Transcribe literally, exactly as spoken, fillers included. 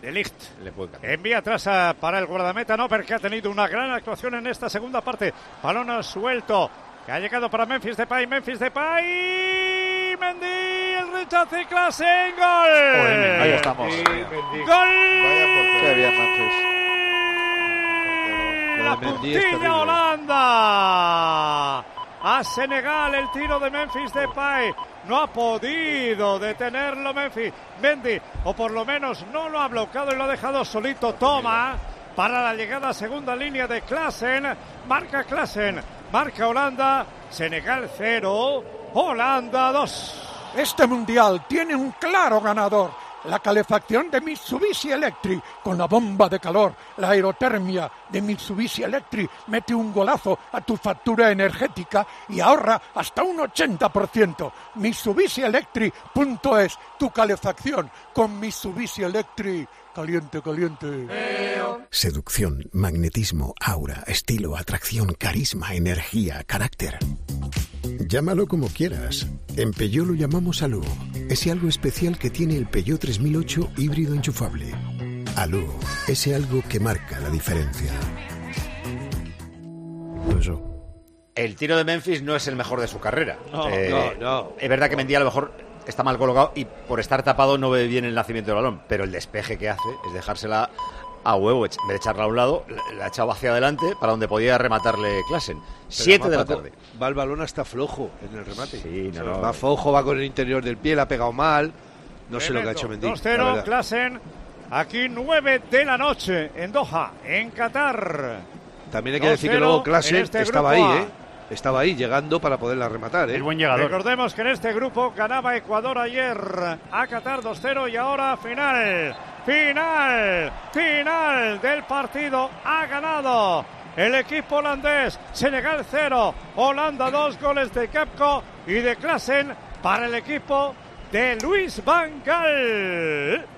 De Ligt. Le puede encantar. Envía atrás a, para el guardameta Noper, que ha tenido una gran actuación en esta segunda parte. Balón suelto, que ha llegado para Memphis Depay. Memphis Depay. Mendy, el rechace, Klaassen, gol. Oye, ahí estamos. Sí, Mendy. Gol. Qué bien, Memphis. La puntilla Holanda. A Senegal el tiro de Memphis Depay. No ha podido detenerlo Memphis. Mendy, o por lo menos no lo ha bloqueado y lo ha dejado solito. Toma para la llegada a segunda línea de Klaassen. Marca Klaassen, marca Holanda. Senegal cero, Holanda dos. Este mundial tiene un claro ganador. La calefacción de Mitsubishi Electric con la bomba de calor, la aerotermia de Mitsubishi Electric mete un golazo a tu factura energética y ahorra hasta un ochenta por ciento. Mitsubishi Electric punto es, tu calefacción con Mitsubishi Electric. Caliente, caliente. Seducción, magnetismo, aura, estilo, atracción, carisma, energía, carácter. Llámalo como quieras. En Peugeot lo llamamos Alú. Ese algo especial que tiene el Peugeot tres mil ocho híbrido enchufable. Alú, ese algo que marca la diferencia. Eso. El tiro de Memphis no es el mejor de su carrera. No, eh, no, no. Es verdad que Mendy a lo mejor está mal colocado y por estar tapado no ve bien el nacimiento del balón, pero el despeje que hace es dejársela a huevo. En vez de echarla a un lado, la ha echado hacia adelante para donde podía rematarle Klaassen. Siete de la tarde. Va el balón hasta flojo en el remate. Sí, no, o sea, no. Va flojo, va con el interior del pie, la ha pegado mal. No sé lo que ha hecho Mendy. dos cero, Klaassen. Aquí nueve de la noche en Doha, en Qatar. También hay que decir que luego Klaassen este estaba ahí, A. ¿eh? Estaba ahí llegando para poderla rematar, ¿eh? El buen llegador. Recordemos que en este grupo ganaba Ecuador ayer a Qatar dos cero y ahora final, final, final del partido. Ha ganado el equipo holandés. Senegal cero, Holanda dos, goles de Kepko y de Klaassen para el equipo de Luis Van Gaal.